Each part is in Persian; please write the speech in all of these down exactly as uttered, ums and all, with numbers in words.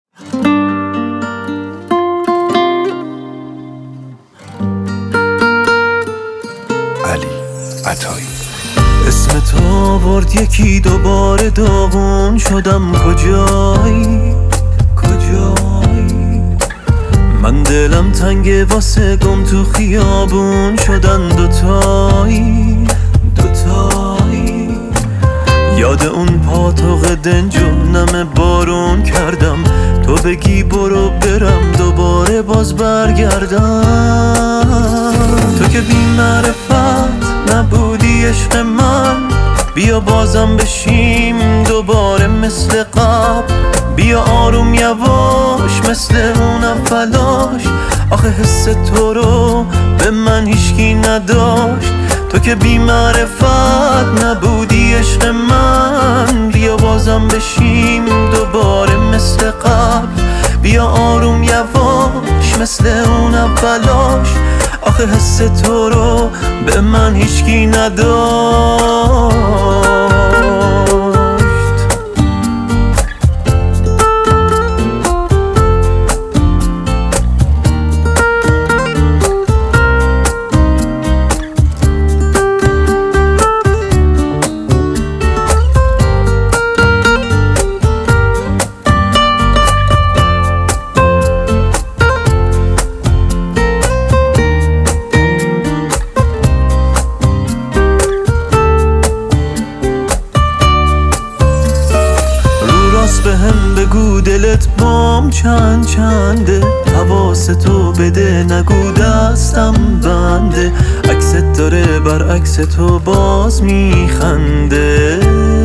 علی عطایی. اسم تو برد یکی دوباره داغون شدم، کجایی کجایی؟ من دلم تنگ واسه گم تو خیابون شدن دوتایی دوتایی. یاد اون پاتوق دنج و نم بارون کردم، تو بگی برو برم دوباره باز برگردم. تو که بی معرفت نبودی عشق من، بیا بازم بشیم دوباره مثل قبل. بیا آروم یواش مثل اون اولاش، آخه حس تو رو به من هیچکی نداشت. تو که بی معرفت نبودی عشق من، بیا بازم بشیم دوباره مثل قبل. بیا آروم یواش مثل اون اولاش، آخه حس تو رو به من هیچکی نداشت. به هم بگو دلت بام چند چنده، حواس تو بده نگو دستم بنده. عکست داره برعکس تو باز میخنده.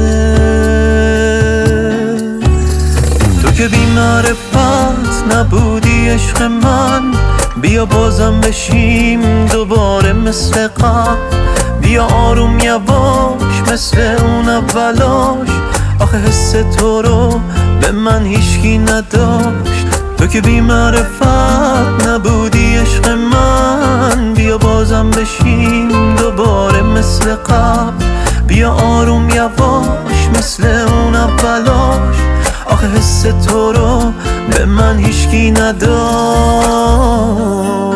تو که بی معرفت نبودی عشق من، بیا بازم بشیم دوباره مثل قبل. بیا آروم یواش مثل اون اولاش، آخه حس تو رو به من هیچکی نداشت. تو که بی معرفت نبودی عشق من، بیا بازم بشیم دوباره مثل قبل. بیا آروم یواش مثل اون اولاش، آخه حس تو رو به من هیچکی نداشت.